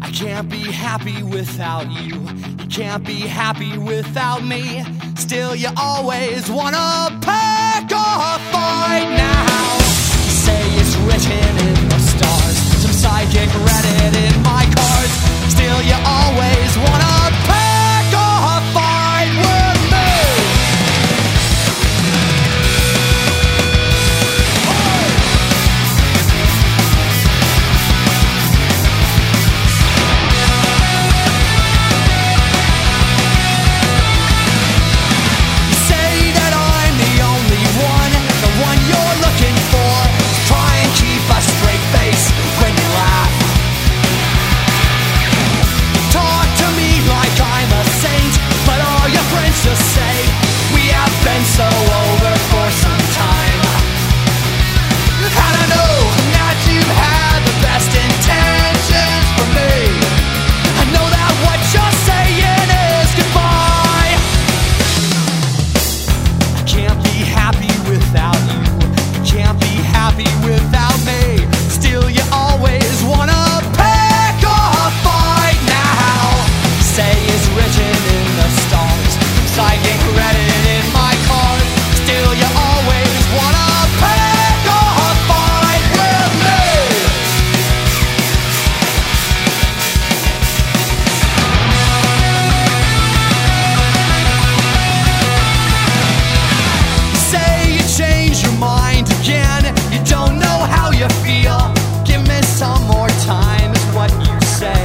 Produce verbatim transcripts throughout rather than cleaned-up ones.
I can't be happy without you. You can't be happy without me. Still, you always wanna pick a fight now. Say it's written in the stars, some psychic read it in my cards. Still, you always wanna pick a fight with me. You say that I'm the only one, the one you're looking for. Try and keep a straight face when you laugh. Talk to me like I'm a saint, but all your friends just say we have been so over for some time. And I know that you've had the best intentions for me. I know that what you're saying is goodbye. I can't be happy without you. Can't be happy without me. Still, you always wanna pick a fight now. Say it's written in the stars, psychic read it in my card. Still, you always wanna pick a fight with me. Say you change your mind again. You don't know how you feel. Give me some more time, is what you say.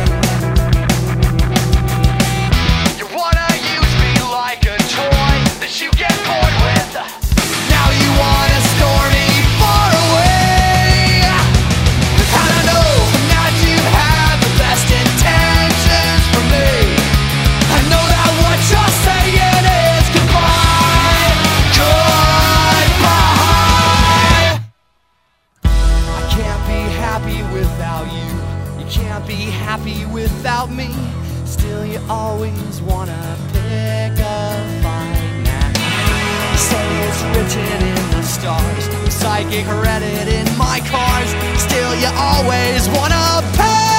You wanna use me like a toy that you get bored with. Now you wanna store me far away. And I know that you have the best intentions for me. I know that what you're saying is goodbye. Goodbye. I can't be happy without you. You can't be happy without me. Still, you always wanna pick a fight now. You say it's written in the stars, psychic read it in my cards. Still, you always wanna pick